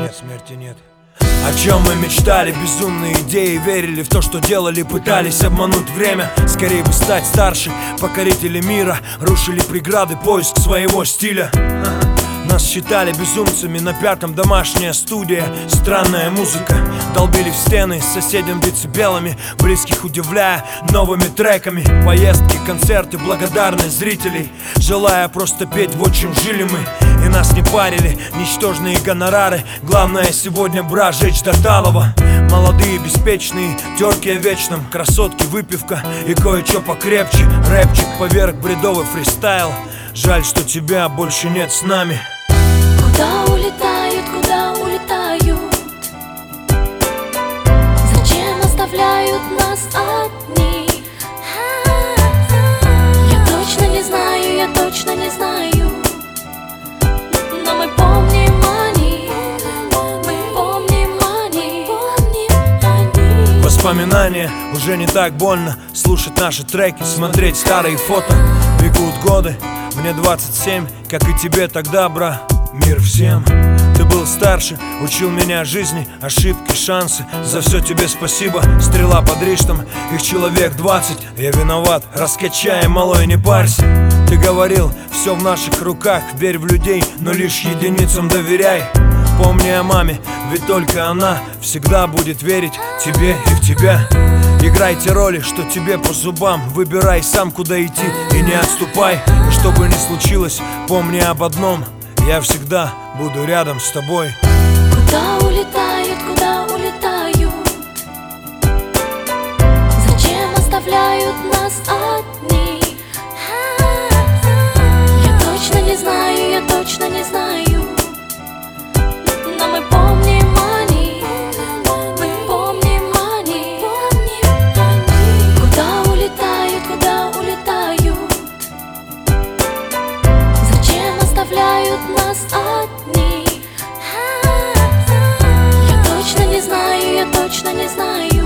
нет, смерти нет. О чем мы мечтали, безумные идеи, верили в то, что делали, пытались обмануть время. Скорее бы стать старше, покорители мира, рушили преграды, поиск своего стиля. Нас считали безумцами, на пятом домашняя студия. Странная музыка, долбили в стены с соседям децибелами, близких удивляя новыми треками. Поездки, концерты, благодарность зрителей, желая просто петь, вот чем жили мы. И нас не парили ничтожные гонорары. Главное сегодня, брат, жечь до талого. Молодые, беспечные, терки о вечном, красотки, выпивка и кое-что покрепче. Рэпчик поверх бредовый фристайл. Жаль, что тебя больше нет с нами. Куда улетают, куда улетают? Зачем оставляют нас одних? Я точно не знаю, я точно не знаю. Но мы помним они, мы помним они. Воспоминания, уже не так больно слушать наши треки, смотреть старые фото. Бегут годы, мне 27, как и тебе тогда, бра. Мир всем. Ты был старше, учил меня жизни, ошибки, шансы. За все тебе спасибо. Стрела под Риштом, их человек 20. Я виноват, раскачай, малой, не парься. Ты говорил, все в наших руках, верь в людей, но лишь единицам доверяй. Помни о маме, ведь только она всегда будет верить тебе и в тебя. Играй те роли, что тебе по зубам. Выбирай сам, куда идти, и не отступай. И что бы ни случилось, помни об одном: я всегда буду рядом с тобой. Куда улетают, куда улетают? Зачем оставляют нас одних? Я точно не знаю, я точно не знаю. Но мы помним они, мы помним они. Куда улетают, куда улетают? Зачем оставляют нас одних? Я точно не знаю, я точно не знаю.